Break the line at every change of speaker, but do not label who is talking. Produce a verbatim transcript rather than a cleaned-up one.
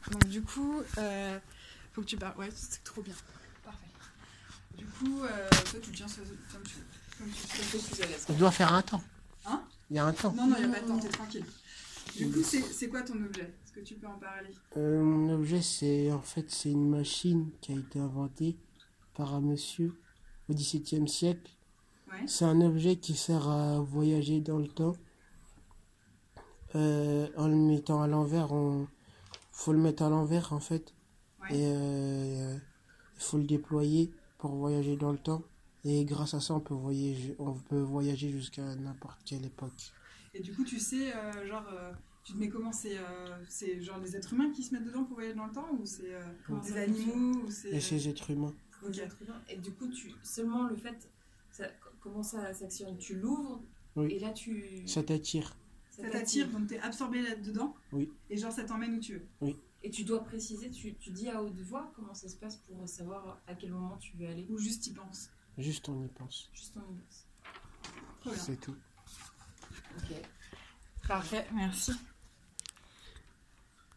Donc du coup, euh, faut que tu parles. Ouais, c'est trop bien. Parfait. Du coup, euh, toi tu tiens ça comme tu veux. Comme tu comme tu es plus à l'aise.
On doit faire un temps.
Hein?
Il y a un temps.
Non, non, il n'y a pas de temps, t'es tranquille. Du coup, c'est c'est quoi ton objet? Est-ce que tu peux en parler?
Euh, mon objet, c'est en fait c'est une machine qui a été inventée par un monsieur au dix-septième siècle.
Ouais.
C'est un objet qui sert à voyager dans le temps. Euh, en le mettant à l'envers, on faut le mettre à l'envers en fait.
Ouais.
Et euh, il faut le déployer pour voyager dans le temps. Et grâce à ça, on peut voyager, on peut voyager jusqu'à n'importe quelle époque.
Et du coup, tu sais, euh, genre, euh, tu te mets comment? C'est euh, c'est genre les êtres humains qui se mettent dedans pour voyager dans le temps? Ou c'est euh,
Comment
des
ça
animaux? Ou c'est...
Et ces êtres humains.
Ok.
Et du coup, tu, seulement le fait, ça, comment ça s'actionne? Tu l'ouvres
Oui.
et là tu...
Ça t'attire.
Ça t'attire, donc t'es absorbé là-dedans?
Oui.
Et genre, ça t'emmène où tu veux?
Oui.
Et tu dois préciser, tu, tu dis à haute voix comment ça se passe pour savoir à quel moment tu veux aller?
Ou juste y penses?
Juste on y pense.
Juste en pense.
Trop bien.
C'est tout.
Ok.
Parfait, merci.